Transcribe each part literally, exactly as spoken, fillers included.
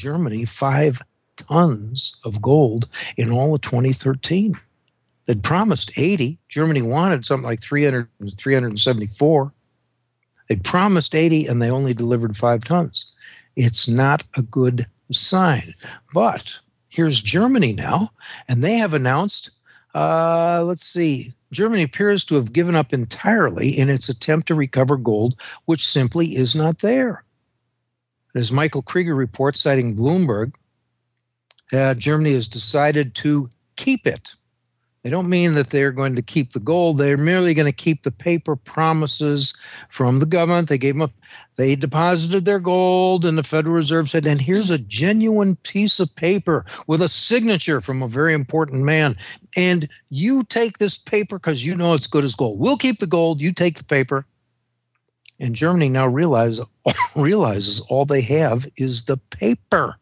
Germany five tons of gold in all of twenty thirteen. They'd promised eighty. Germany wanted something like three hundred, three hundred seventy-four. They promised eighty, and they only delivered five tons. It's not a good sign. But here's Germany now, and they have announced, uh, let's see, Germany appears to have given up entirely in its attempt to recover gold, which simply is not there. As Michael Krieger reports, citing Bloomberg, uh, Germany has decided to keep it. They don't mean that they're going to keep the gold. They're merely going to keep the paper promises from the government. They gave them up. They deposited their gold, and the Federal Reserve said, and here's a genuine piece of paper with a signature from a very important man. And you take this paper because you know it's good as gold. We'll keep the gold. You take the paper. And Germany now realize, realizes all they have is the paper.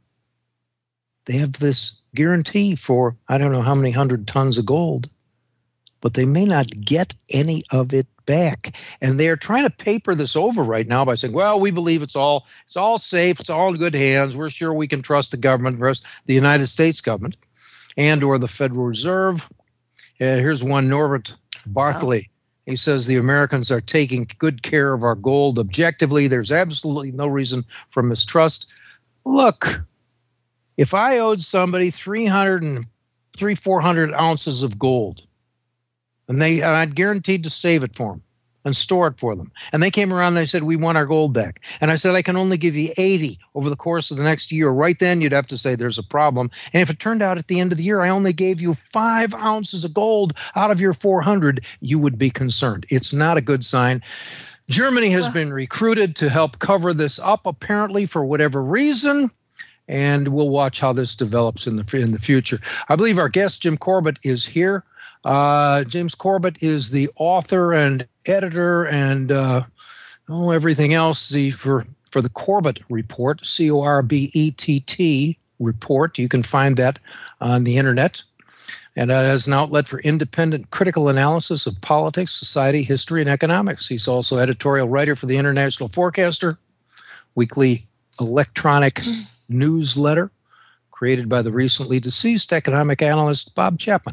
They have this guarantee for, I don't know how many hundred tons of gold, but they may not get any of it back. And they're trying to paper this over right now by saying, well, we believe it's all it's all safe, it's all in good hands. We're sure we can trust the government, the United States government, and or the Federal Reserve. And here's one, Norbert Bartley. Wow. He says the Americans are taking good care of our gold objectively. There's absolutely no reason for mistrust. Look, if I owed somebody three hundred and three, four hundred ounces of gold, and they and I'd guaranteed to save it for them and store it for them, and they came around and they said, we want our gold back. And I said, I can only give you eighty over the course of the next year. Right then, you'd have to say there's a problem. And if it turned out at the end of the year, I only gave you five ounces of gold out of your four hundred, you would be concerned. It's not a good sign. Germany has been recruited to help cover this up, apparently, for whatever reason. And we'll watch how this develops in the in the future. I believe our guest, Jim Corbett, is here. Uh, James Corbett is the author and editor and uh, oh, everything else the, for, for the Corbett Report, C O R B E T T report. You can find that on the internet. And uh, as an outlet for independent critical analysis of politics, society, history, and economics. He's also editorial writer for the International Forecaster, weekly electronic newsletter created by the recently deceased economic analyst Bob Chapman.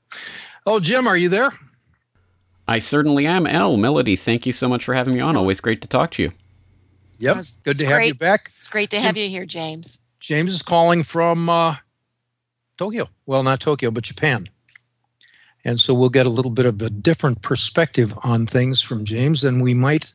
Oh, Jim, are you there? I certainly am. Al, Melody, thank you so much for having me on. Always great to talk to you. Yep, it's, good it's to great. have you back. It's great to Jim, have you here, James. James is calling from uh, Tokyo. Well, not Tokyo, but Japan. And so we'll get a little bit of a different perspective on things from James than we might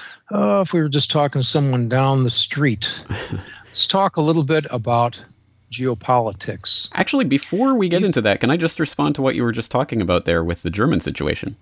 uh, if we were just talking to someone down the street. Let's talk a little bit about geopolitics. Actually, before we get into that, can I just respond to what you were just talking about there with the German situation?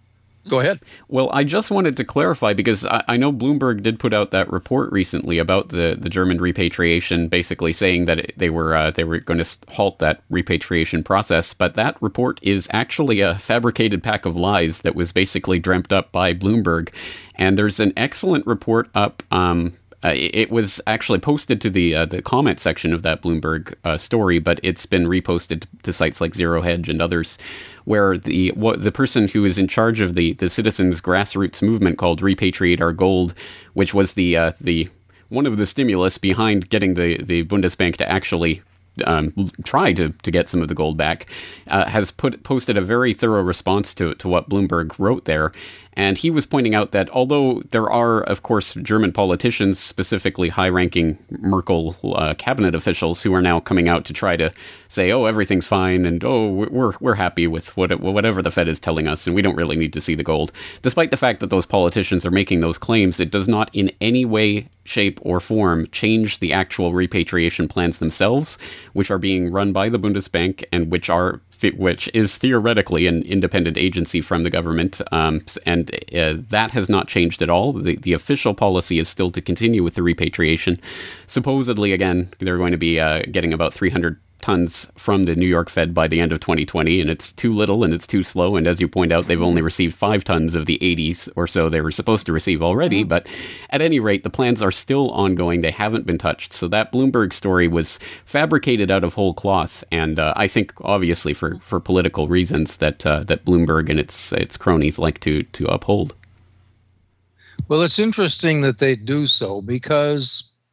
Go ahead. Well, I just wanted to clarify, because I, I know Bloomberg did put out that report recently about the, the German repatriation, basically saying that it, they were uh, they were going to halt that repatriation process. But that report is actually a fabricated pack of lies that was basically dreamt up by Bloomberg. And there's an excellent report up. Um, Uh, it was actually posted to the uh, the comment section of that Bloomberg uh, story, but it's been reposted to sites like Zero Hedge and others, where the what, the person who is in charge of the, the citizens' grassroots movement called Repatriate Our Gold, which was the uh, the one of the stimulus behind getting the, the Bundesbank to actually um, try to, to get some of the gold back, uh, has put posted a very thorough response to to what Bloomberg wrote there. And he was pointing out that although there are, of course, German politicians, specifically high-ranking Merkel uh, cabinet officials, who are now coming out to try to say, oh, everything's fine, and oh, we're we're happy with what, whatever the Fed is telling us, and we don't really need to see the gold. Despite the fact that those politicians are making those claims, it does not in any way, shape, or form change the actual repatriation plans themselves, which are being run by the Bundesbank and which are which is theoretically an independent agency from the government, um, and uh, that has not changed at all. The, the official policy is still to continue with the repatriation. Supposedly, again, they're going to be uh, getting about three hundred tons from the New York Fed by the end of twenty twenty, and it's too little and it's too slow. And as you point out, they've only received five tons of the eighties or so they were supposed to receive already. Mm-hmm. But at any rate, the plans are still ongoing. They haven't been touched. So that Bloomberg story was fabricated out of whole cloth. And uh, I think, obviously, for, for political reasons that uh, that Bloomberg and its its cronies like to to uphold. Well, it's interesting that they do so, because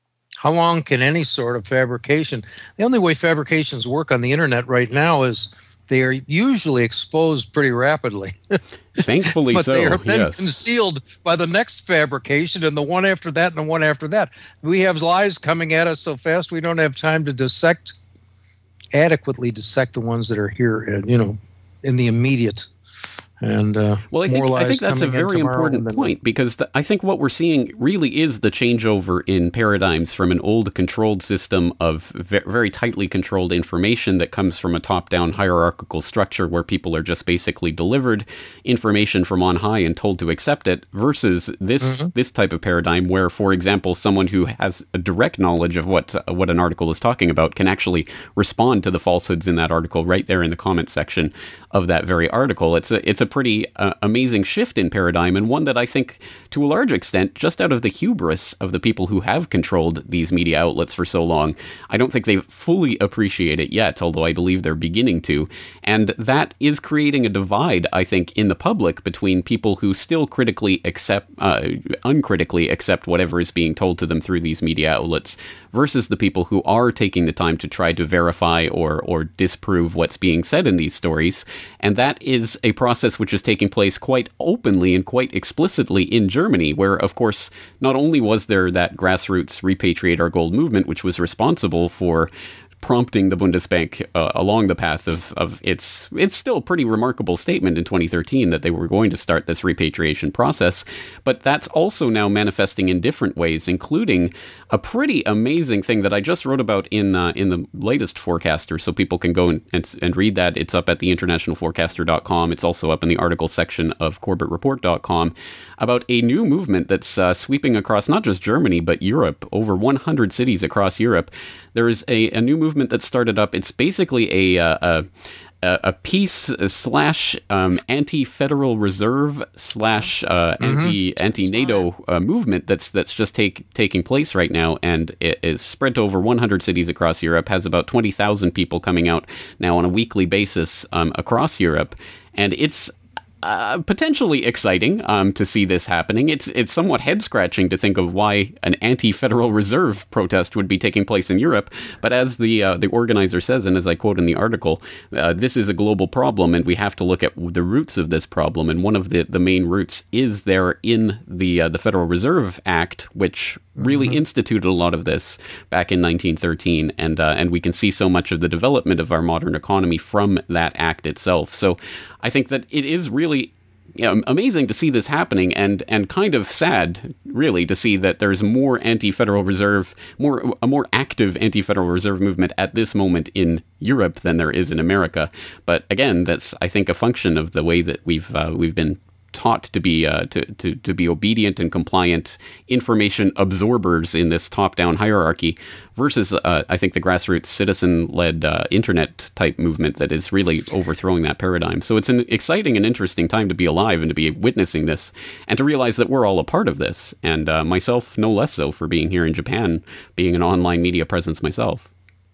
How long can any sort of fabrication? The only way fabrications work on the internet right now is they are usually exposed pretty rapidly. Thankfully but so, they are then yes. concealed by the next fabrication and the one after that and the one after that. We have lies coming at us so fast we don't have time to dissect, adequately dissect the ones that are here, and, you know, in the immediate. And uh, well, I think more I think that's a coming in very tomorrow important than- point, because th- I think what we're seeing really is the changeover in paradigms from an old controlled system of ve- very tightly controlled information that comes from a top-down hierarchical structure where people are just basically delivered information from on high and told to accept it, versus this Mhm. this type of paradigm where, for example, someone who has a direct knowledge of what uh, what an article is talking about can actually respond to the falsehoods in that article right there in the comment section of that very article. It's a it's a pretty uh, amazing shift in paradigm, and one that I think, to a large extent, just out of the hubris of the people who have controlled these media outlets for so long, I don't think they fully appreciate it yet, although I believe they're beginning to. And that is creating a divide, I think, in the public between people who still critically accept, uh, uncritically accept whatever is being told to them through these media outlets, versus the people who are taking the time to try to verify or or disprove what's being said in these stories. And that is a process which is taking place quite openly and quite explicitly in Germany, where, of course, not only was there that grassroots Repatriate Our Gold movement, which was responsible for prompting the Bundesbank uh, along the path of, of its it's still pretty remarkable statement in twenty thirteen that they were going to start this repatriation process, but that's also now manifesting in different ways, including a pretty amazing thing that I just wrote about in uh, in the latest Forecaster, so people can go and, and, and read that. It's up at the international forecaster dot com. It's also up in the article section of corbett report dot com about a new movement that's uh, sweeping across not just Germany, but Europe, over one hundred cities across Europe. There is a, a new movement that started up. It's basically a, a, a peace slash um, anti-Federal Reserve slash uh, Mm-hmm. anti anti-NATO uh, movement that's that's just take, taking place right now, and it is spread to over one hundred cities across Europe, has about twenty thousand people coming out now on a weekly basis um, across Europe, and it's Uh, potentially exciting um, to see this happening. It's it's somewhat head-scratching to think of why an anti-Federal Reserve protest would be taking place in Europe. But as the uh, the organizer says, and as I quote in the article, uh, this is a global problem, and we have to look at the roots of this problem. And one of the, the main roots is there in the uh, the Federal Reserve Act, which really mm-hmm. instituted a lot of this back in nineteen thirteen, and uh, and we can see so much of the development of our modern economy from that act itself. So I think that it is really you know, amazing to see this happening, and and kind of sad, really, to see that there's more anti-Federal Reserve, more a more active anti-Federal Reserve movement at this moment in Europe than there is in America. But again, that's I think a function of the way that we've uh, we've been taught to be uh, to, to to be obedient and compliant information absorbers in this top-down hierarchy, versus uh, I think the grassroots citizen-led uh, internet type movement that is really overthrowing that paradigm. So it's an exciting and interesting time to be alive and to be witnessing this, and to realize that we're all a part of this, and uh, myself no less so for being here in Japan, being an online media presence myself.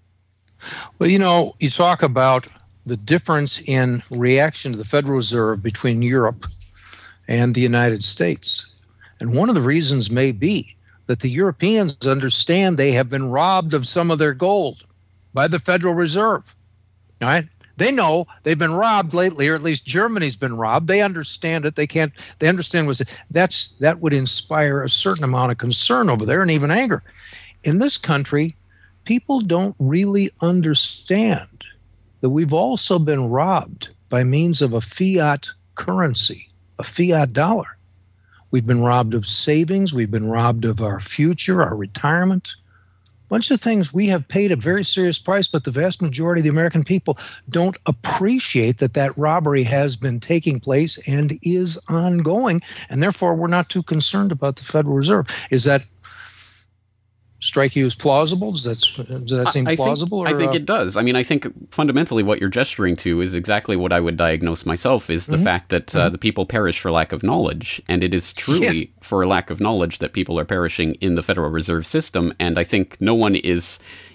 Well, you know, you talk about the difference in reaction to the Federal Reserve between Europe and the United States. And one of the reasons may be that the Europeans understand they have been robbed of some of their gold by the Federal Reserve. All right? They know they've been robbed lately, or at least Germany's been robbed. They understand it. They can't, they understand what's, that's, that would inspire a certain amount of concern over there and even anger. In this country, people don't really understand that we've also been robbed by means of a fiat currency. A fiat dollar. We've been robbed of savings. We've been robbed of our future, our retirement. A bunch of things we have paid a very serious price, but the vast majority of the American people don't appreciate that that robbery has been taking place and is ongoing, and therefore we're not too concerned about the Federal Reserve. Is that strike you as plausible? Does that, does that seem I plausible? Think, or, I think uh, it does. I mean, I think fundamentally what you're gesturing to is exactly what I would diagnose myself, is the mm-hmm. fact that uh, mm-hmm. the people perish for lack of knowledge. And it is truly yeah. for a lack of knowledge that people are perishing in the Federal Reserve System. And I think no one is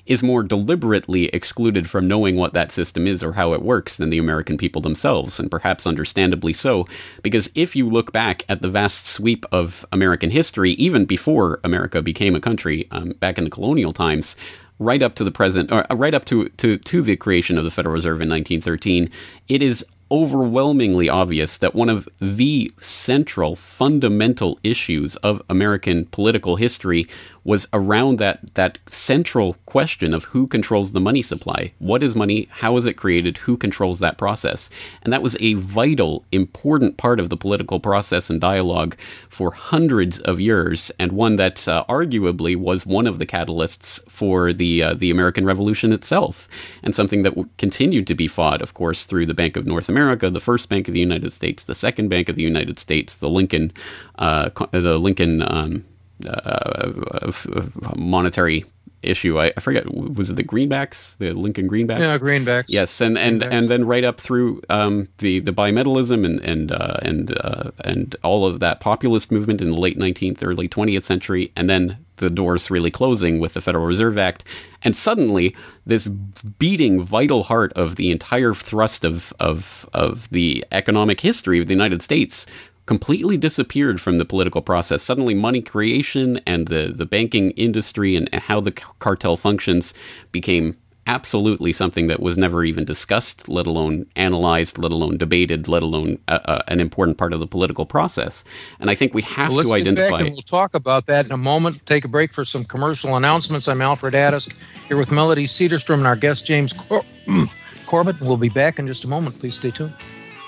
is more deliberately excluded from knowing what that system is or how it works than the American people themselves, and perhaps understandably so, because if you look back at the vast sweep of American history, even before America became a country, um, back in the colonial times, right up to the present, or right up to, to, to the creation of the Federal Reserve in nineteen thirteen, it is overwhelmingly obvious that one of the central, fundamental issues of American political history was around that that central question of who controls the money supply. What is money? How is it created? Who controls that process? And that was a vital, important part of the political process and dialogue for hundreds of years, and one that uh, arguably was one of the catalysts for the uh, the American Revolution itself, and something that w- continued to be fought, of course, through the Bank of North America, the First Bank of the United States, the Second Bank of the United States, the Lincoln, uh, the Lincoln. Um, Uh, monetary issue. I, I forget, was it the greenbacks, the Lincoln greenbacks? Yeah, greenbacks. Yes, and and, greenbacks. and then right up through um, the the bimetallism and and uh, and uh, and all of that populist movement in the late nineteenth, early twentieth century, and then the doors really closing with the Federal Reserve Act, and suddenly this beating vital heart of the entire thrust of of of the economic history of the United States completely disappeared from the political process. Suddenly money creation and the, the banking industry and, and how the cartel functions became absolutely something that was never even discussed, let alone analyzed, let alone debated, let alone uh, uh, an important part of the political process. And I think we have well, to let's identify... Get back and we'll talk about that in a moment. Take a break for some commercial announcements. I'm Alfred Addis, here with Melody Cedarstrom and our guest James Cor- Corbett. We'll be back in just a moment. Please stay tuned.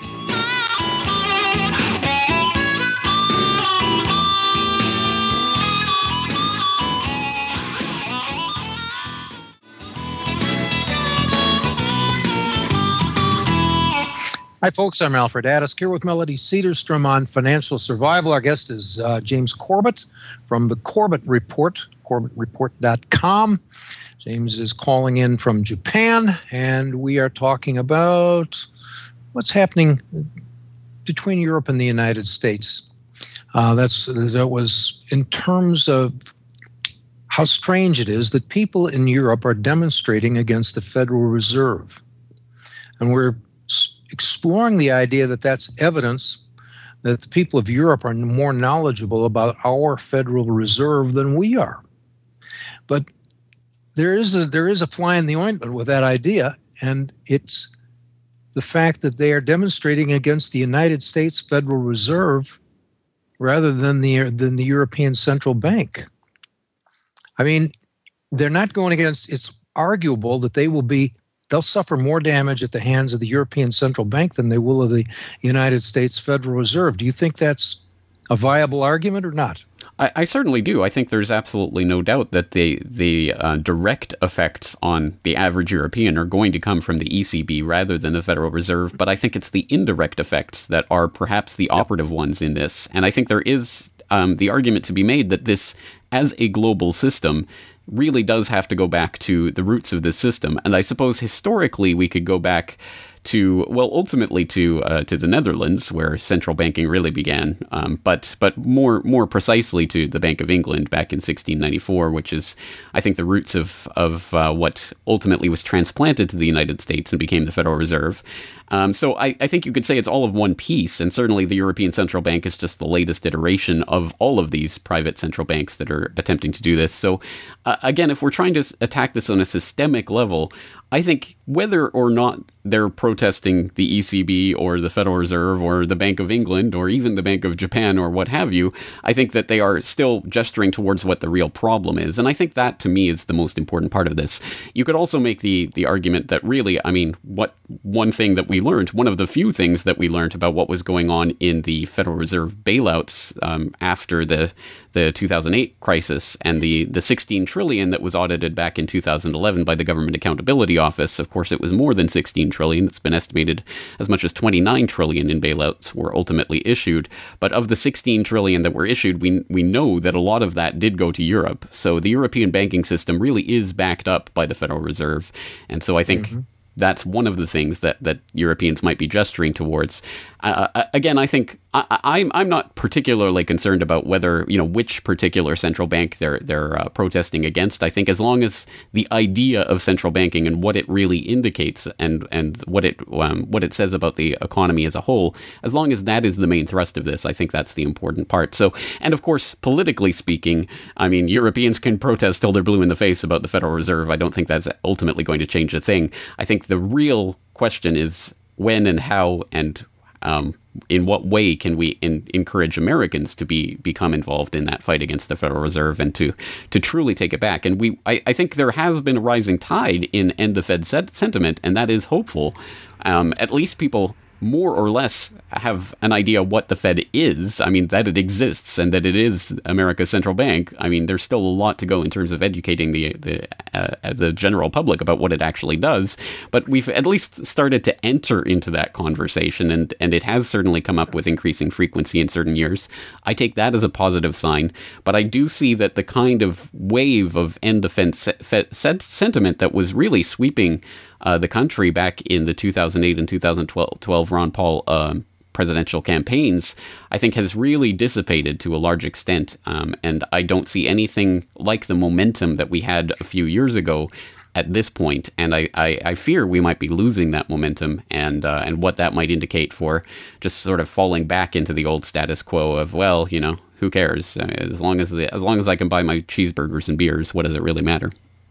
Hi, folks. I'm Alfred Addis, here with Melody Cedarstrom on Financial Survival. Our guest is uh, James Corbett from the Corbett Report, corbett report dot com. James is calling in from Japan, and we are talking about what's happening between Europe and the United States. Uh, that's that was in terms of how strange it is that people in Europe are demonstrating against the Federal Reserve. And we're exploring the idea that that's evidence that the people of Europe are more knowledgeable about our Federal Reserve than we are. But there is a, there is a fly in the ointment with that idea, and it's the fact that they are demonstrating against the United States Federal Reserve rather than the than the European Central Bank. I mean, they're not going against, it's arguable that they will be they'll suffer more damage at the hands of the European Central Bank than they will of the United States Federal Reserve. Do you think that's a viable argument or not? I, I certainly do. I think there's absolutely no doubt that the the uh, direct effects on the average European are going to come from the E C B rather than the Federal Reserve. But I think it's the indirect effects that are perhaps the operative ones in this. And I think there is um, the argument to be made that this, as a global system, really does have to go back to the roots of this system. And I suppose historically we could go back to, well, ultimately to uh, to the Netherlands, where central banking really began, um, but but more more precisely to the Bank of England back in sixteen ninety-four, which is, I think, the roots of of uh, what ultimately was transplanted to the United States and became the Federal Reserve. Um, so I, I think you could say it's all of one piece, and certainly the European Central Bank is just the latest iteration of all of these private central banks that are attempting to do this. So uh, again, if we're trying to attack this on a systemic level, I think whether or not they're protesting the E C B or the Federal Reserve or the Bank of England or even the Bank of Japan or what have you, I think that they are still gesturing towards what the real problem is. And I think that, to me, is the most important part of this. You could also make the the argument that really, I mean, what one thing that we learned, one of the few things that we learned about what was going on in the Federal Reserve bailouts um, after the the two thousand eight crisis and the, the sixteen trillion that was audited back in two thousand eleven by the Government Accountability Office. Of course, it was more than sixteen trillion. It's been estimated as much as twenty-nine trillion in bailouts were ultimately issued. But of the sixteen trillion that were issued, we we know that a lot of that did go to Europe. So the European banking system really is backed up by the Federal Reserve. And so I think mm-hmm. that's one of the things that, that Europeans might be gesturing towards. Uh, again, I think I, I'm I'm not particularly concerned about whether, you know, which particular central bank they're they're uh, protesting against. I think as long as the idea of central banking and what it really indicates and and what it um, what it says about the economy as a whole, as long as that is the main thrust of this, I think that's the important part. So, and of course, politically speaking, I mean, Europeans can protest till they're blue in the face about the Federal Reserve. I don't think that's ultimately going to change a thing. I think the real question is when and how and Um, in what way can we in, encourage Americans to be become involved in that fight against the Federal Reserve and to to truly take it back? And we, I, I think there has been a rising tide in end the Fed set sentiment, and that is hopeful. Um, at least people more or less have an idea what the Fed is. I mean, that it exists and that it is America's central bank. I mean, there's still a lot to go in terms of educating the the uh, the general public about what it actually does. But we've at least started to enter into that conversation, and and it has certainly come up with increasing frequency in certain years. I take that as a positive sign. But I do see that the kind of wave of end the Fed, Fed sentiment that was really sweeping Uh, the country back in the two thousand eight and two thousand twelve Ron Paul um, presidential campaigns, I think has really dissipated to a large extent. Um, and I don't see anything like the momentum that we had a few years ago at this point. And I, I, I fear we might be losing that momentum and uh, and what that might indicate for just sort of falling back into the old status quo of, well, you know, who cares? As long as the, as long as I can buy my cheeseburgers and beers, what does it really matter?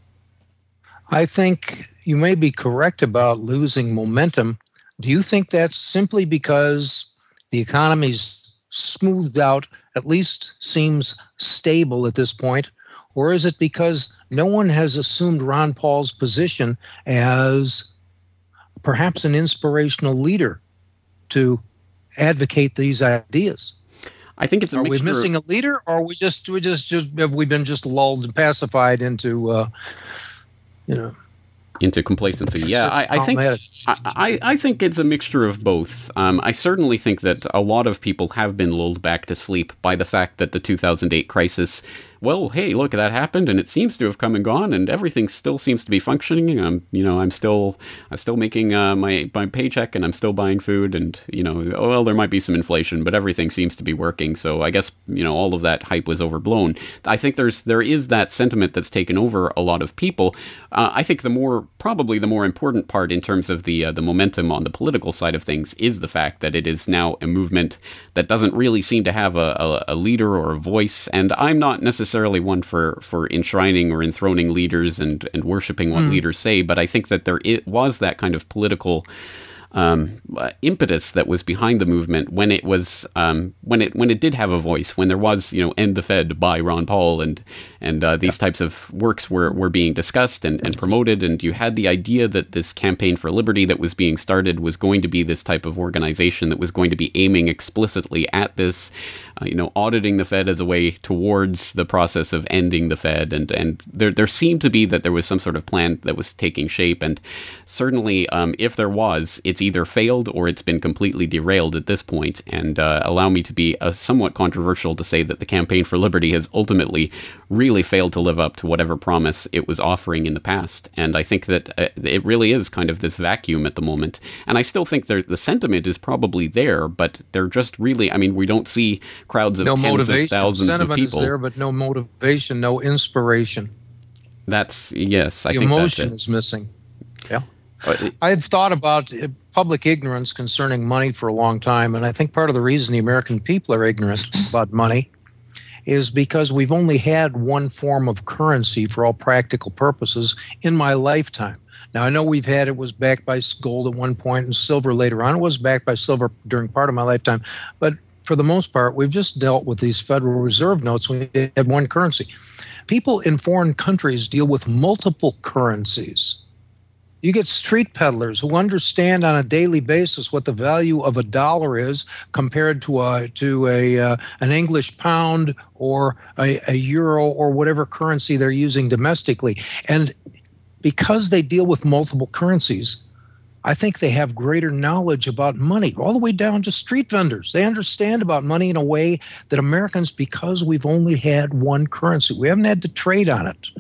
I think you may be correct about losing momentum. Do you think that's simply because the economy's smoothed out, at least seems stable at this point? Or is it because no one has assumed Ron Paul's position as perhaps an inspirational leader to advocate these ideas? I think it's a are mixture. we missing a leader, or are we just we just, just have we been just lulled and pacified into uh, you know into complacency? Yeah, I, I think I, I think it's a mixture of both. Um, I certainly think that a lot of people have been lulled back to sleep by the fact that the two thousand eight crisis, well, hey, look, that happened, and it seems to have come and gone, and everything still seems to be functioning. Um, you know, I'm still, I'm still making uh, my my paycheck, and I'm still buying food, and you know, oh, well, there might be some inflation, but everything seems to be working. So I guess, you know, all of that hype was overblown. I think there's there is that sentiment that's taken over a lot of people. Uh, I think the more probably the more important part in terms of the uh, the momentum on the political side of things is the fact that it is now a movement that doesn't really seem to have a, a, a leader or a voice. And I'm not necessarily one for, for enshrining or enthroning leaders and, and worshiping what mm. leaders say, but I think that there it was that kind of political Um, uh, impetus that was behind the movement when it was um, when it when it did have a voice, when there was, you know, End the Fed by Ron Paul, and and uh, these types of works were, were being discussed and, and promoted, and you had the idea that this campaign for liberty that was being started was going to be this type of organization that was going to be aiming explicitly at this, uh, you know, auditing the Fed as a way towards the process of ending the Fed, and and there there seemed to be that there was some sort of plan that was taking shape, and certainly um, if there was, it's either failed or it's been completely derailed at this point. And uh, allow me to be uh, somewhat controversial to say that the Campaign for Liberty has ultimately really failed to live up to whatever promise it was offering in the past. And I think that uh, it really is kind of this vacuum at the moment. And I still think there, the sentiment is probably there, but they're just really, I mean, we don't see crowds of no tens motivation. of thousands Sentiment of people. Is there, but no motivation, no inspiration. That's, yes, I the think that's emotion it. is missing. Yeah. I've thought about public ignorance concerning money for a long time, and I think part of the reason the American people are ignorant about money is because we've only had one form of currency for all practical purposes in my lifetime. Now, I know we've had, it was backed by gold at one point and silver later on. It was backed by silver during part of my lifetime. But for the most part, we've just dealt with these Federal Reserve notes. We had one currency. People in foreign countries deal with multiple currencies. You get street peddlers who understand on a daily basis what the value of a dollar is compared to a to a uh, an English pound or a, a euro or whatever currency they're using domestically. And because they deal with multiple currencies, I think they have greater knowledge about money, all the way down to street vendors. They understand about money in a way that Americans, because we've only had one currency, we haven't had to trade on it.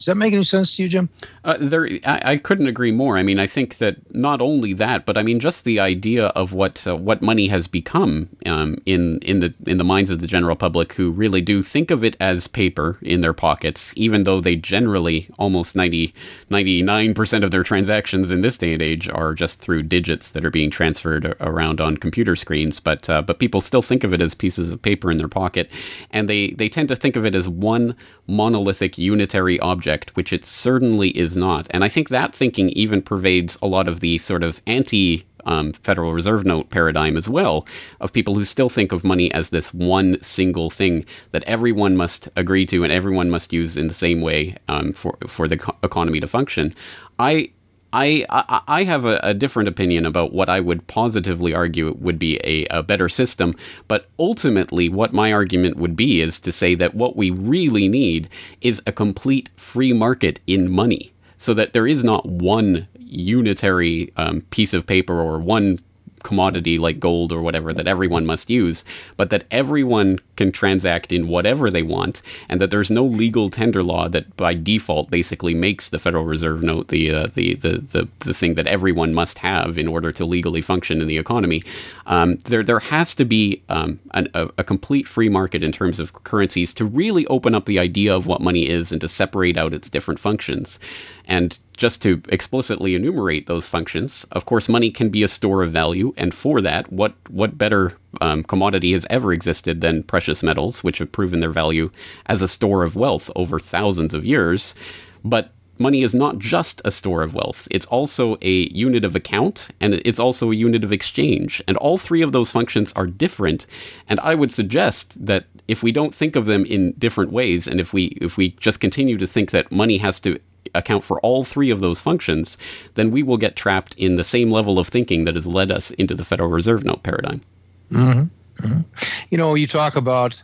Does that make any sense to you, Jim? Uh, there, I, I couldn't agree more. I mean, I think that not only that, but I mean, just the idea of what uh, what money has become um, in in the in the minds of the general public, who really do think of it as paper in their pockets, even though they generally almost ninety, ninety-nine percent of their transactions in this day and age are just through digits that are being transferred around on computer screens. But uh, but people still think of it as pieces of paper in their pocket, and they they tend to think of it as one monolithic unitary object, which it certainly is not. And I think that thinking even pervades a lot of the sort of anti um, Federal Reserve note paradigm as well, of people who still think of money as this one single thing that everyone must agree to and everyone must use in the same way um, for for the co- economy to function. I I, I I have a, a different opinion about what I would positively argue would be a, a better system, but ultimately what my argument would be is to say that what we really need is a complete free market in money, so that there is not one unitary um, piece of paper or one commodity like gold or whatever that everyone must use, but that everyone can transact in whatever they want, and that there's no legal tender law that by default basically makes the Federal Reserve note the uh, the, the the the thing that everyone must have in order to legally function in the economy. Um, there there has to be um, an, a, a complete free market in terms of currencies to really open up the idea of what money is and to separate out its different functions. And just to explicitly enumerate those functions, of course, money can be a store of value, and for that, what what better um, commodity has ever existed than precious metals, which have proven their value as a store of wealth over thousands of years. But money is not just a store of wealth. It's also a unit of account, and it's also a unit of exchange. And all three of those functions are different. And I would suggest that if we don't think of them in different ways, and if we if we just continue to think that money has to account for all three of those functions, then we will get trapped in the same level of thinking that has led us into the Federal Reserve note paradigm. Mm-hmm. Mm-hmm. You know, you talk about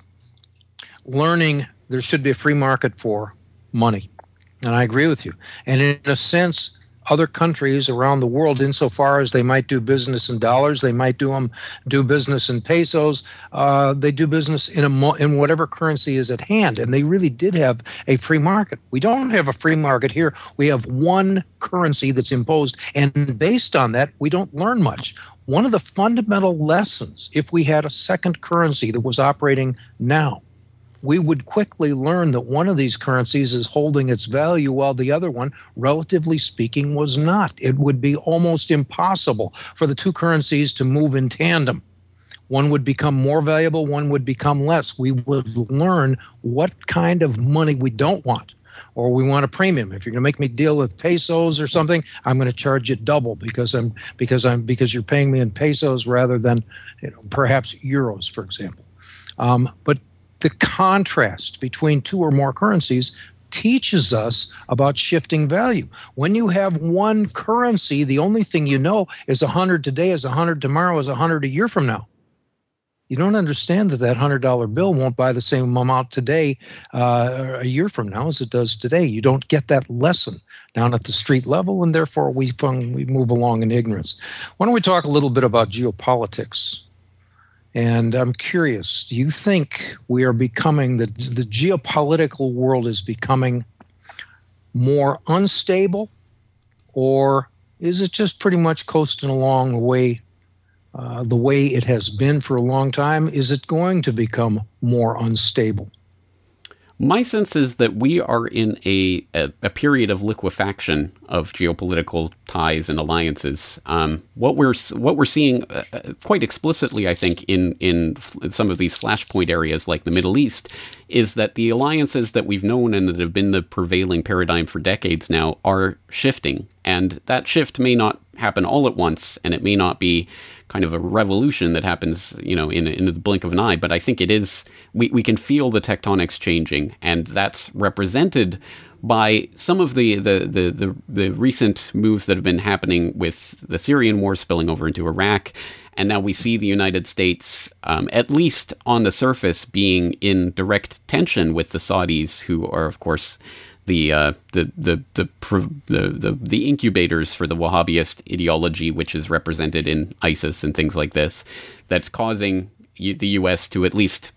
learning there should be a free market for money, and I agree with you. And in a sense, other countries around the world, insofar as they might do business in dollars, they might do them do business in pesos, uh, they do business in a mo- in whatever currency is at hand, and they really did have a free market. We don't have a free market here. We have one currency that's imposed, and based on that, we don't learn much. One of the fundamental lessons, if we had a second currency that was operating now, we would quickly learn that one of these currencies is holding its value while the other one, relatively speaking, was not. It would be almost impossible for the two currencies to move in tandem. One would become more valuable, one would become less. We would learn what kind of money we don't want, or we want a premium. If you're going to make me deal with pesos or something, I'm going to charge you double because I'm because I'm because you're paying me in pesos rather than, you know, perhaps euros, for example. Um, but the contrast between two or more currencies teaches us about shifting value. When you have one currency, the only thing you know is one hundred today is one hundred tomorrow is one hundred a year from now. You don't understand that that one hundred dollar bill won't buy the same amount today uh, a year from now as it does today. You don't get that lesson down at the street level, and therefore we, we move along in ignorance. Why don't we talk a little bit about geopolitics? And I'm curious, do you think we are becoming, the, the geopolitical world is becoming more unstable, or is it just pretty much coasting along the way, uh, the way it has been for a long time? Is it going to become more unstable? My sense is that we are in a, a, a period of liquefaction of geopolitical ties and alliances. Um, what we're what we're seeing uh, quite explicitly, I think, in in some of these flashpoint areas like the Middle East, is that the alliances that we've known and that have been the prevailing paradigm for decades now are shifting, and that shift may not happen all at once, and it may not be kind of a revolution that happens, you know, in in the blink of an eye. But I think it is. We we can feel the tectonics changing, and that's represented by some of the the the the, the recent moves that have been happening with the Syrian war spilling over into Iraq, and now we see the United States, um, at least on the surface, being in direct tension with the Saudis, who are, of course, the uh, the, the the the the the incubators for the Wahhabist ideology, which is represented in ISIS and things like this, that's causing the U S to at least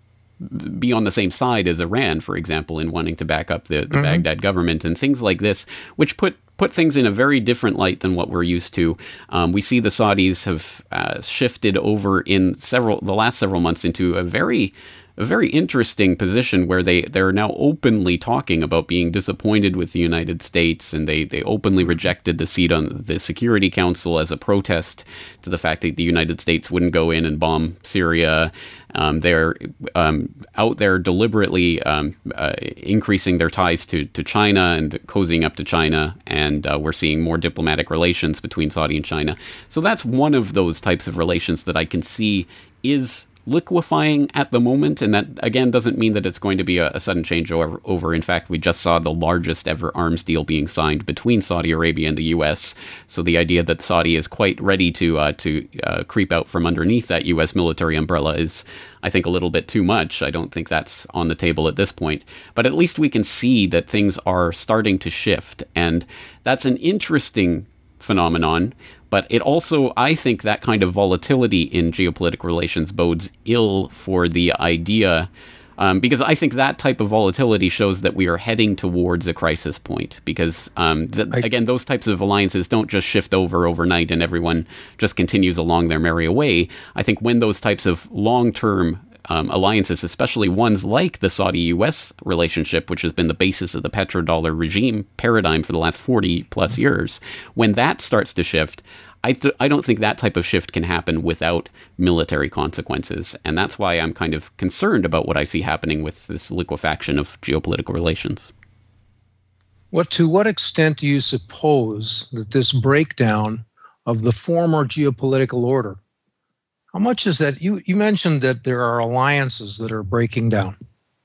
be on the same side as Iran, for example, in wanting to back up the, the mm-hmm. Baghdad government and things like this, which put put things in a very different light than what we're used to. Um, we see the Saudis have uh, shifted over in several the last several months into a very a very interesting position where they, they're now openly talking about being disappointed with the United States, and they, they openly rejected the seat on the Security Council as a protest to the fact that the United States wouldn't go in and bomb Syria. Um, they're um, out there deliberately um, uh, increasing their ties to, to China and cozying up to China, and uh, we're seeing more diplomatic relations between Saudi and China. So that's one of those types of relations that I can see is liquefying at the moment, and that again doesn't mean that it's going to be a, a sudden change over, over. In fact, we just saw the largest ever arms deal being signed between Saudi Arabia and the U S. So the idea that Saudi is quite ready to uh, to uh, creep out from underneath that U S military umbrella is, I think, a little bit too much. I don't think that's on the table at this point. But at least we can see that things are starting to shift, and that's an interesting phenomenon. But it also, I think, that kind of volatility in geopolitical relations bodes ill for the idea, um, because I think that type of volatility shows that we are heading towards a crisis point. Because, um, the, I, again, those types of alliances don't just shift over overnight and everyone just continues along their merry way. I think when those types of long-term Um, alliances, especially ones like the Saudi-U S relationship, which has been the basis of the petrodollar regime paradigm for the last forty plus years, when that starts to shift, I, th- I don't think that type of shift can happen without military consequences. And that's why I'm kind of concerned about what I see happening with this liquefaction of geopolitical relations. What, to what extent do you suppose that this breakdown of the former geopolitical order, how much is that? You, you mentioned that there are alliances that are breaking down.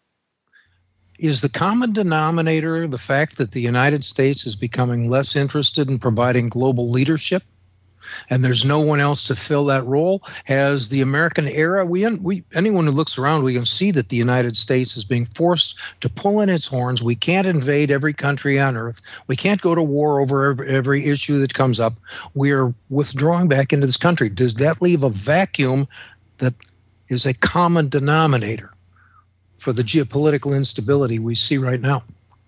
Is the common denominator the fact that the United States is becoming less interested in providing global leadership, and there's no one else to fill that role? Has the American era, we, we anyone who looks around, we can see that the United States is being forced to pull in its horns. We can't invade every country on earth. We can't go to war over every, every issue that comes up. We're withdrawing back into this country. Does that leave a vacuum that is a common denominator for the geopolitical instability we see right now?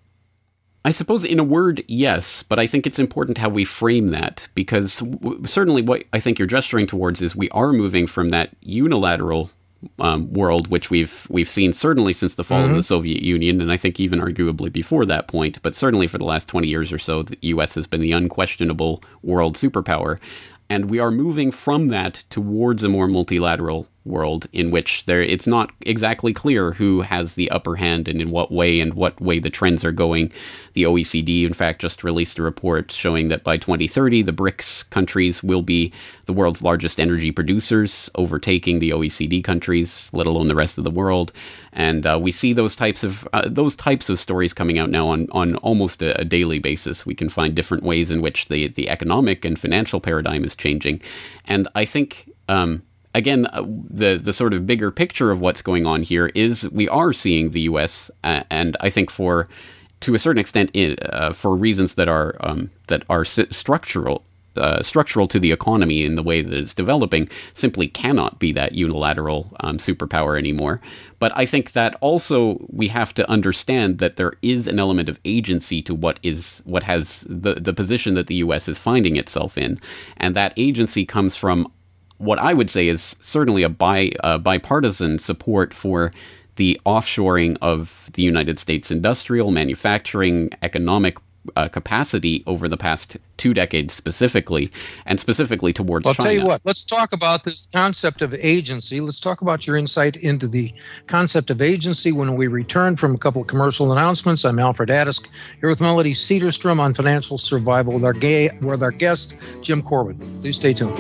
I suppose in a word, yes, but I think it's important how we frame that, because w- certainly what I think you're gesturing towards is we are moving from that unilateral um, world, which we've we've seen certainly since the fall mm-hmm. of the Soviet Union, and I think even arguably before that point, but certainly for the last twenty years or so, the U S has been the unquestionable world superpower. And we are moving from that towards a more multilateral world in which there it's not exactly clear who has the upper hand and in what way and what way the trends are going. The O E C D, in fact, just released a report showing that by twenty thirty, the BRICS countries will be the world's largest energy producers, overtaking the O E C D countries, let alone the rest of the world. And uh, we see those types of uh, those types of stories coming out now on, on almost a, a daily basis. We can find different ways in which the, the economic and financial paradigm is changing. And I think... Um, Again, uh, the the sort of bigger picture of what's going on here is we are seeing the U S, uh, and I think for to a certain extent, in, uh, for reasons that are um, that are structural, uh, structural to the economy in the way that it's developing, simply cannot be that unilateral um, superpower anymore. But I think that also we have to understand that there is an element of agency to what is what has the the position that the U S is finding itself in, and that agency comes from what I would say is certainly a bi, uh, bipartisan support for the offshoring of the United States industrial, manufacturing, economic uh, capacity over the past two decades specifically, and specifically towards I'll China. I'll tell you what, let's talk about this concept of agency. Let's talk about your insight into the concept of agency when we return from a couple of commercial announcements. I'm Alfred Adisk, here with Melody Cedarstrom on Financial Survival with our, gay, with our guest, Jim Corbett. Please stay tuned.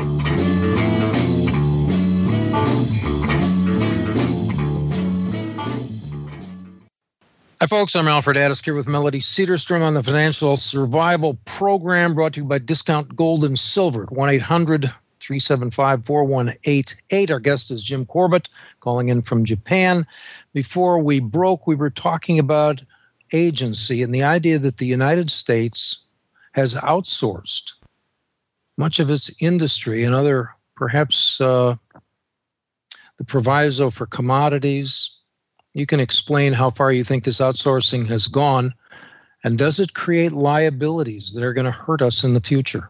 Hi, folks. I'm Alfred Adisk here with Melody Cedarstrom on the Financial Survival Program, brought to you by Discount Gold and Silver at one eight hundred, three seven five, four one eight eight. Our guest is Jim Corbett, calling in from Japan. Before we broke, we were talking about agency and the idea that the United States has outsourced much of its industry and other, perhaps, uh, the proviso for commodities, You can explain how far you think this outsourcing has gone, and does it create liabilities that are going to hurt us in the future?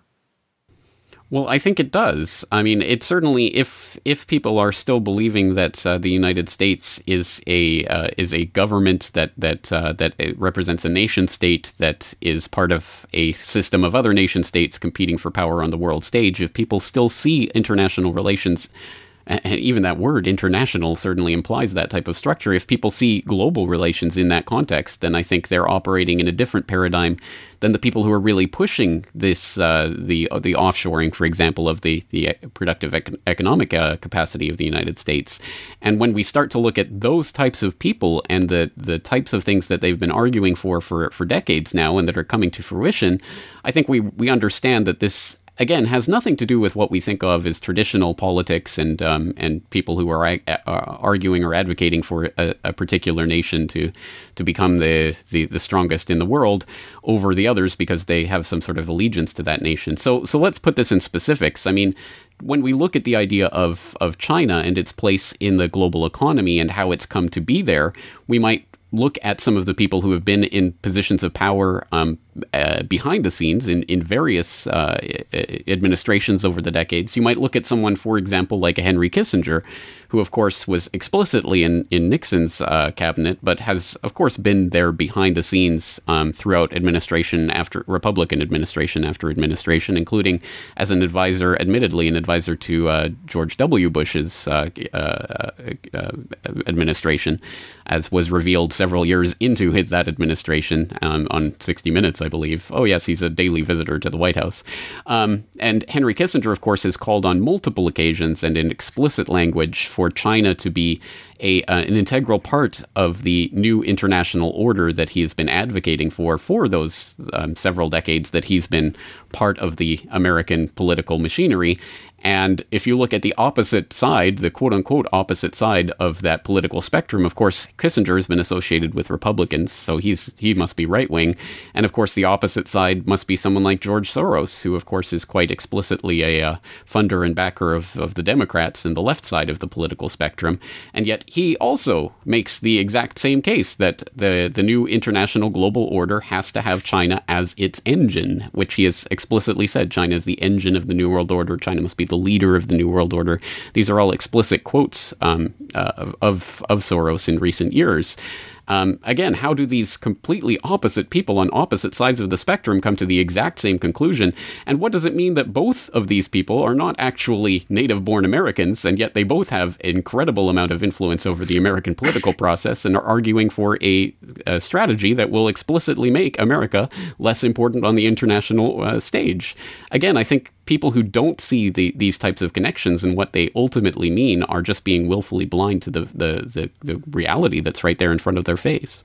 Well, I think it does. I mean, it certainly, if if people are still believing that uh, the United States is a uh, is a government that that uh, that it represents a nation state that is part of a system of other nation states competing for power on the world stage, if people still see international relations, and even that word international certainly implies that type of structure. If people see global relations in that context, then I think they're operating in a different paradigm than the people who are really pushing this, uh, the the offshoring, for example, of the, the productive ec- economic uh, capacity of the United States. And when we start to look at those types of people and the, the types of things that they've been arguing for, for for decades now and that are coming to fruition, I think we, we understand that this, again, has nothing to do with what we think of as traditional politics and um, and people who are uh, arguing or advocating for a, a particular nation to to become the, the the strongest in the world over the others because they have some sort of allegiance to that nation. So so let's put this in specifics. I mean, when we look at the idea of of China and its place in the global economy and how it's come to be there, we might look at some of the people who have been in positions of power um, uh, behind the scenes in, in various uh, administrations over the decades. You might look at someone, for example, like a Henry Kissinger, who, of course, was explicitly in, in Nixon's uh, cabinet, but has, of course, been there behind the scenes um, throughout administration after Republican administration after administration, including as an advisor, admittedly, an advisor to uh, George W. Bush's uh, uh, uh, administration, as was revealed several years into his, that administration um, on sixty minutes, I believe. Oh, yes, he's a daily visitor to the White House. Um, and Henry Kissinger, of course, has called on multiple occasions and in explicit language for China to be a uh, an integral part of the new international order that he has been advocating for for those um, several decades that he's been part of the American political machinery. And if you look at the opposite side, the quote-unquote opposite side of that political spectrum, of course, Kissinger has been associated with Republicans, so he's he must be right-wing. And, of course, the opposite side must be someone like George Soros, who, of course, is quite explicitly a uh, funder and backer of, of the Democrats and the left side of the political spectrum. And yet he also makes the exact same case that the, the new international global order has to have China as its engine, which he has explicitly said China is the engine of the New World Order. China must be the leader of the New World Order. These are all explicit quotes um, uh, of, of Soros in recent years. Um, again, how do these completely opposite people on opposite sides of the spectrum come to the exact same conclusion? And what does it mean that both of these people are not actually native-born Americans, and yet they both have an incredible amount of influence over the American political process and are arguing for a, a strategy that will explicitly make America less important on the international uh, stage? Again, I think people who don't see the, these types of connections and what they ultimately mean are just being willfully blind to the, the, the, the reality that's right there in front of their face.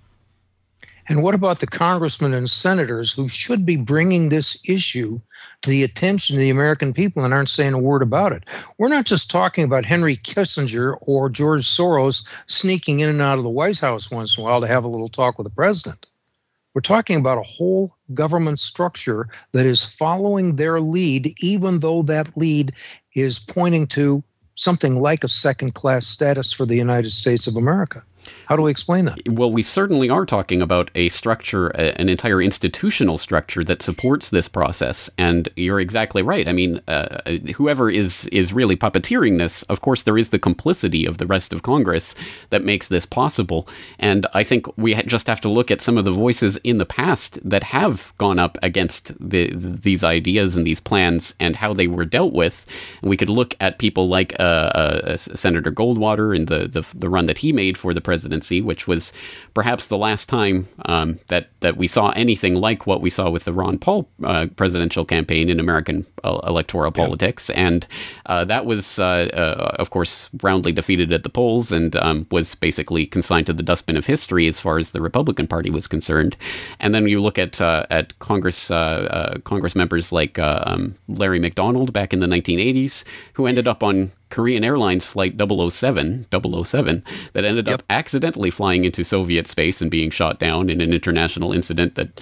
And what about the congressmen and senators who should be bringing this issue to the attention of the American people and aren't saying a word about it? We're not just talking about Henry Kissinger or George Soros sneaking in and out of the White House once in a while to have a little talk with the president. We're talking about a whole government structure that is following their lead, even though that lead is pointing to something like a second-class status for the United States of America. How do we explain that? Well, we certainly are talking about a structure, an entire institutional structure that supports this process. And you're exactly right. I mean, uh, whoever is is really puppeteering this, of course, there is the complicity of the rest of Congress that makes this possible. And I think we just have to look at some of the voices in the past that have gone up against the, these ideas and these plans and how they were dealt with. And we could look at people like uh, uh, Senator Goldwater and the, the the run that he made for the presidency, which was perhaps the last time um, that that we saw anything like what we saw with the Ron Paul uh, presidential campaign in American uh, electoral yeah. politics. And uh, that was, uh, uh, of course, roundly defeated at the polls and um, was basically consigned to the dustbin of history as far as the Republican Party was concerned. And then you look at uh, at Congress uh, uh, Congress members like uh, um, Larry McDonald back in the nineteen eighties, who ended up on Korean Airlines flight double oh seven, double oh seven, that ended yep. up accidentally flying into Soviet space and being shot down in an international incident that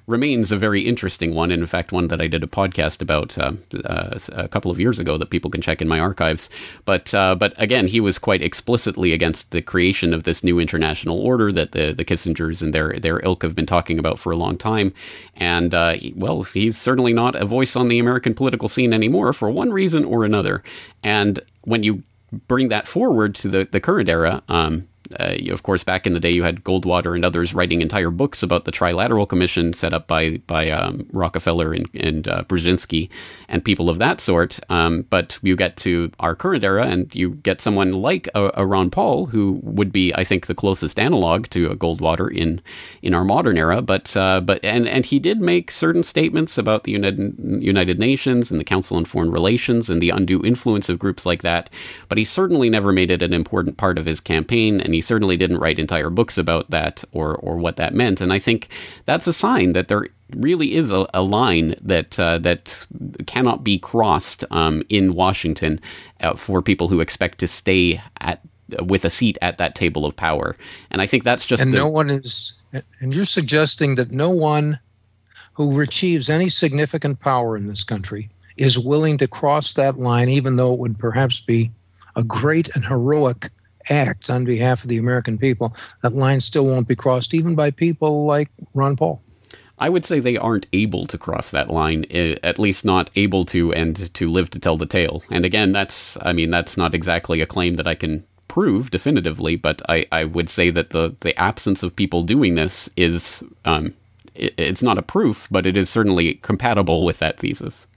remains a very interesting one. And in fact, one that I did a podcast about uh, uh, a couple of years ago that people can check in my archives. But uh, but again, he was quite explicitly against the creation of this new international order that the, the Kissingers and their, their ilk have been talking about for a long time. And, uh, he, well, he's certainly not a voice on the American political scene anymore for one reason or another. And when you bring that forward to the, the current era, um, Uh, you, of course, back in the day, you had Goldwater and others writing entire books about the Trilateral Commission set up by by um, Rockefeller and, and uh, Brzezinski and people of that sort. Um, but you get to our current era, and you get someone like a, a Ron Paul, who would be, I think, the closest analog to a Goldwater in in our modern era. But uh, but and and he did make certain statements about the United United Nations and the Council on Foreign Relations and the undue influence of groups like that. But he certainly never made it an important part of his campaign, and he certainly didn't write entire books about that or or what that meant. And I think that's a sign that there really is a, a line that uh, that cannot be crossed um, in Washington uh, for people who expect to stay at with a seat at that table of power. And I think that's just and the, no one is. And you're suggesting that no one who achieves any significant power in this country is willing to cross that line, even though it would perhaps be a great and heroic act on behalf of the American people. That line still won't be crossed, even by people like Ron Paul. I would say they aren't able to cross that line, at least not able to, and to live to tell the tale. And again, that's, I mean, that's not exactly a claim that I can prove definitively, but I, I would say that the, the absence of people doing this is, um, it, it's not a proof, but it is certainly compatible with that thesis.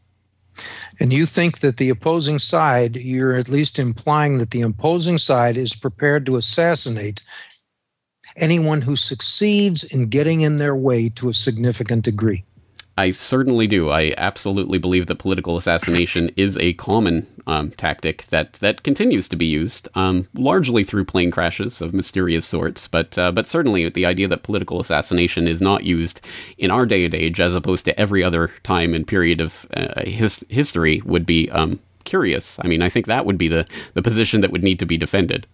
And you think that the opposing side, you're at least implying that the opposing side is prepared to assassinate anyone who succeeds in getting in their way to a significant degree. I certainly do. I absolutely believe that political assassination is a common um, tactic that, that continues to be used, um, largely through plane crashes of mysterious sorts. But uh, but certainly the idea that political assassination is not used in our day and age, as opposed to every other time and period of uh, his history, would be um, curious. I mean, I think that would be the, the position that would need to be defended.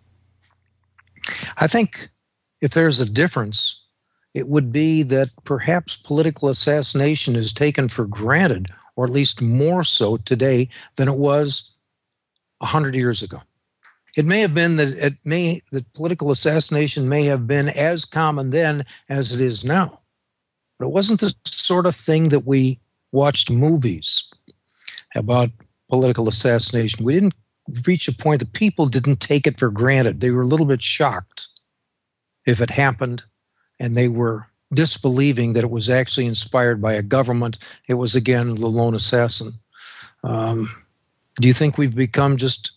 I think if there's a difference, it would be that perhaps political assassination is taken for granted, or at least more so today than it was a hundred years ago. It may have been that it may that political assassination may have been as common then as it is now, but it wasn't the sort of thing that we watched movies about political assassination. We didn't reach a point that people didn't take it for granted. They were a little bit shocked if it happened, and they were disbelieving that it was actually inspired by a government. It was, again, the lone assassin. Um, do you think we've become just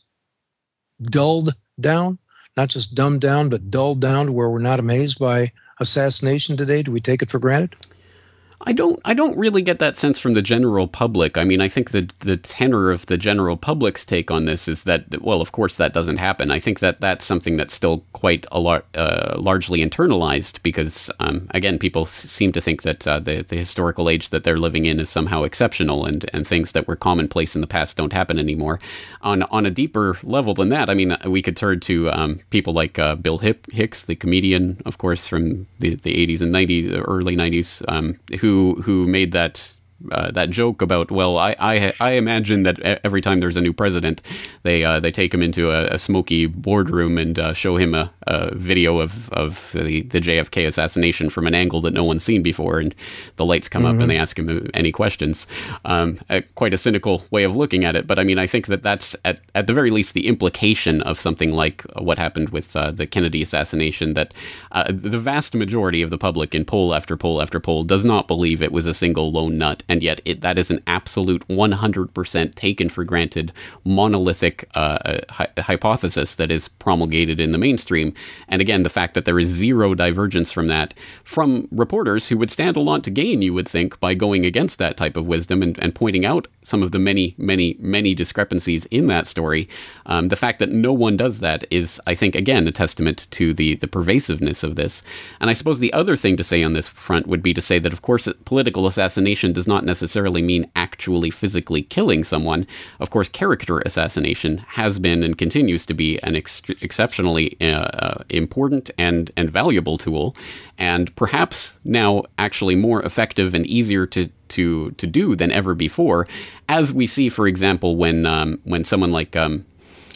dulled down? Not just dumbed down, but dulled down to where we're not amazed by assassination today? Do we take it for granted? I don't I don't really get that sense from the general public. I mean, I think the the tenor of the general public's take on this is that, well, of course that doesn't happen. I think that that's something that's still quite a lot, uh, largely internalized because, um, again, people s- seem to think that uh, the, the historical age that they're living in is somehow exceptional and, and things that were commonplace in the past don't happen anymore. On on a deeper level than that, I mean, we could turn to um, people like uh, Bill Hip- Hicks, the comedian, of course, from the, the eighties and nineties, early nineties, um, who Who, who made that uh, that joke about, well, I, I I imagine that every time there's a new president, they uh, they take him into a, a smoky boardroom and uh, show him a, a video of, of the, the J F K assassination from an angle that no one's seen before, and the lights come mm-hmm. up and they ask him any questions. Um, a, quite a cynical way of looking at it, but I mean, I think that that's at, at the very least the implication of something like what happened with uh, the Kennedy assassination, that uh, the vast majority of the public in poll after poll after poll does not believe it was a single lone nut. And yet it, that is an absolute one hundred percent taken for granted monolithic uh, hi- hypothesis that is promulgated in the mainstream. And again, the fact that there is zero divergence from that from reporters who would stand a lot to gain, you would think, by going against that type of wisdom and, and pointing out some of the many, many, many discrepancies in that story. Um, the fact that no one does that is, I think, again, a testament to the, the pervasiveness of this. And I suppose the other thing to say on this front would be to say that, of course, political assassination does not necessarily mean actual actually physically killing someone. Of course, character assassination has been and continues to be an ex- exceptionally uh, uh, important and, and valuable tool, and perhaps now actually more effective and easier to to to do than ever before, as we see, for example, when um, when someone like um,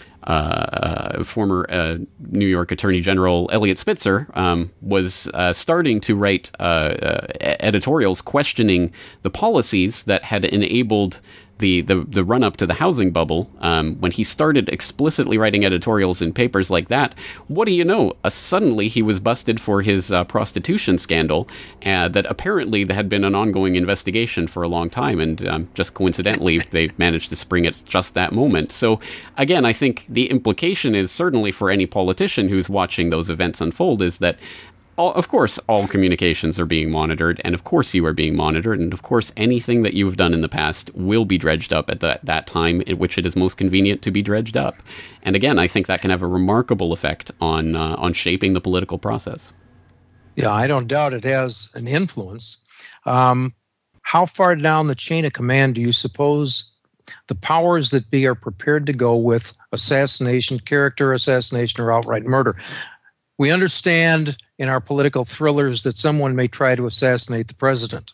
uh, former uh, New York Attorney General Eliot Spitzer um, was uh, starting to write uh, uh, editorials questioning the policies that had enabled the, the, the run-up to the housing bubble. Um, when he started explicitly writing editorials in papers like that, what do you know? Uh, suddenly he was busted for his uh, prostitution scandal uh, that apparently there had been an ongoing investigation for a long time, and um, just coincidentally they managed to spring it just that moment. So again, I think the implication is certainly for any politician who's watching those events unfold is that All, of course, all communications are being monitored, and of course you are being monitored, and of course anything that you've done in the past will be dredged up at the, that time at which it is most convenient to be dredged up. And again, I think that can have a remarkable effect on uh, on shaping the political process. Yeah, I don't doubt it has an influence. Um, how far down the chain of command do you suppose the powers that be are prepared to go with assassination, character assassination, or outright murder? We understand in our political thrillers that someone may try to assassinate the president.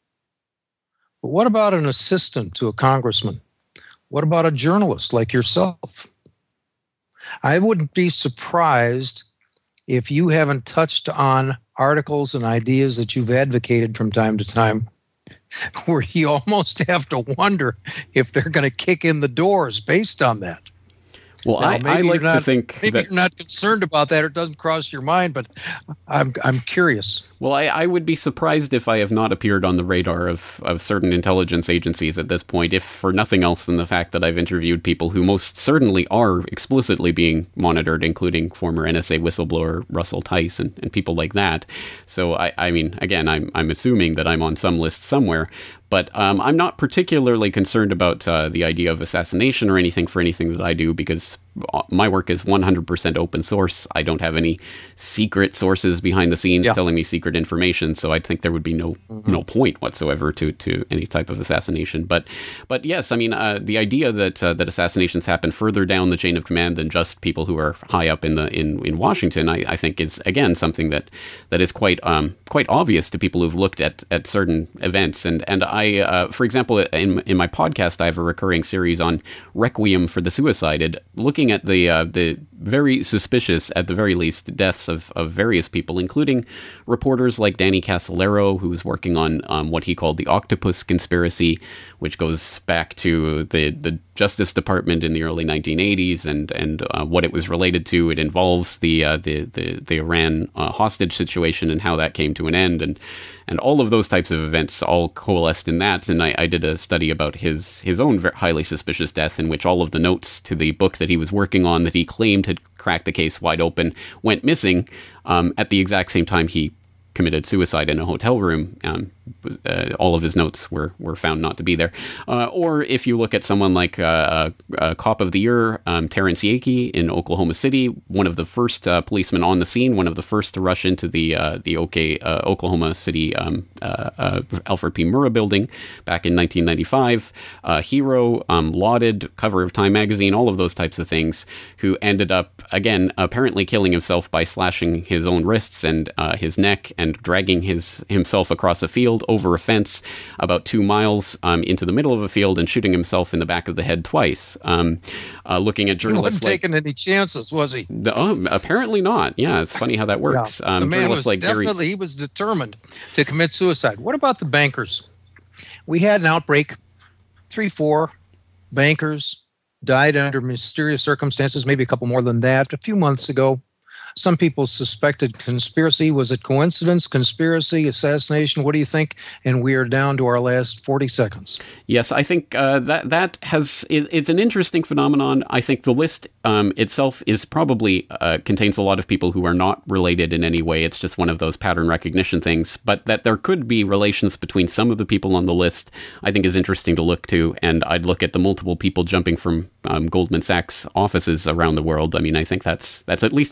But what about an assistant to a congressman? What about a journalist like yourself? I wouldn't be surprised if you haven't touched on articles and ideas that you've advocated from time to time where you almost have to wonder if they're going to kick in the doors based on that. Well, now, I, I like not, to think maybe that you're not concerned about that, or it doesn't cross your mind, but I'm I'm curious. Well, I, I would be surprised if I have not appeared on the radar of, of certain intelligence agencies at this point, if for nothing else than the fact that I've interviewed people who most certainly are explicitly being monitored, including former N S A whistleblower Russell Tice and, and people like that. So, I, I mean, again, I'm I'm assuming that I'm on some list somewhere. But um, I'm not particularly concerned about uh, the idea of assassination or anything for anything that I do, because my work is one hundred percent open source. I don't have any secret sources behind the scenes yeah. telling me secret information, so I think there would be no mm-hmm. no point whatsoever to, to any type of assassination. But but yes, I mean, uh, the idea that uh, that assassinations happen further down the chain of command than just people who are high up in the in, in Washington, I, I think is again something that that is quite um, quite obvious to people who've looked at, at certain events. And and I, uh, for example, in in my podcast, I have a recurring series on Requiem for the Suicided, looking at the uh, the very suspicious, at the very least, deaths of, of various people, including reporters like Danny Casolaro, who was working on um, what he called the Octopus Conspiracy, which goes back to the, the Justice Department in the early nineteen eighties and and uh, what it was related to. It involves the uh, the, the the Iran uh, hostage situation and how that came to an end, and and all of those types of events all coalesced in that. And I, I did a study about his his own highly suspicious death, in which all of the notes to the book that he was working on, that he claimed had cracked the case wide open, went missing um, at the exact same time he committed suicide in a hotel room. Um, uh, all of his notes were, were found not to be there. Uh, or if you look at someone like uh, uh, Cop of the Year, um, Terrence Yakey in Oklahoma City, one of the first uh, policemen on the scene, one of the first to rush into the uh, the OK, uh, Oklahoma City um, uh, uh, Alfred P. Murrah building back in nineteen ninety-five. Uh, hero, um, lauded, cover of Time magazine, all of those types of things, who ended up, again, apparently killing himself by slashing his own wrists and uh, his neck and dragging his himself across a field, over a fence, about two miles um, into the middle of a field, and shooting himself in the back of the head twice. Um, uh, looking at journalists, he wasn't like, taking any chances, was he? The, oh, apparently not. Yeah, it's funny how that works. Yeah. Um, the man was like definitely Gary, he was determined to commit suicide. What about the bankers? We had an outbreak. Three, four bankers died under mysterious circumstances. Maybe a couple more than that. A few months ago. Some people suspected conspiracy. Was it coincidence, conspiracy, assassination? What do you think? And we are down to our last forty seconds. Yes, I think uh, that that has it, it's an interesting phenomenon. I think the list um, itself is probably uh, contains a lot of people who are not related in any way. It's just one of those pattern recognition things. But that there could be relations between some of the people on the list, I think, is interesting to look to. And I'd look at the multiple people jumping from um, Goldman Sachs offices around the world. I mean, I think that's that's at least worth looking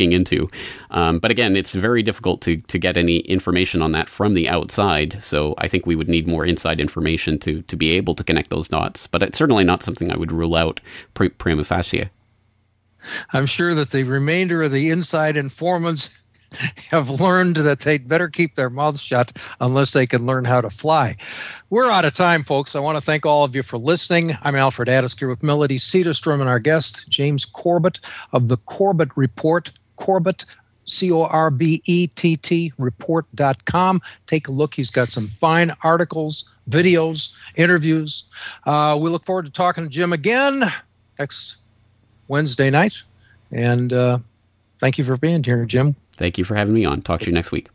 looking into. Um, but again, it's very difficult to to get any information on that from the outside. So I think we would need more inside information to to be able to connect those dots. But it's certainly not something I would rule out pre- prima facie. I'm sure that the remainder of the inside informants have learned that they'd better keep their mouths shut unless they can learn how to fly. We're out of time, folks. I want to thank all of you for listening. I'm Alfred Addis with Melody Cedarstrom and our guest, James Corbett of the Corbett Report. Corbett, C O R B E T T, report dot com. Take a look. He's got some fine articles, videos, interviews. Uh, we look forward to talking to Jim again next Wednesday night. And uh, thank you for being here, Jim. Thank you for having me on. Talk to you next week.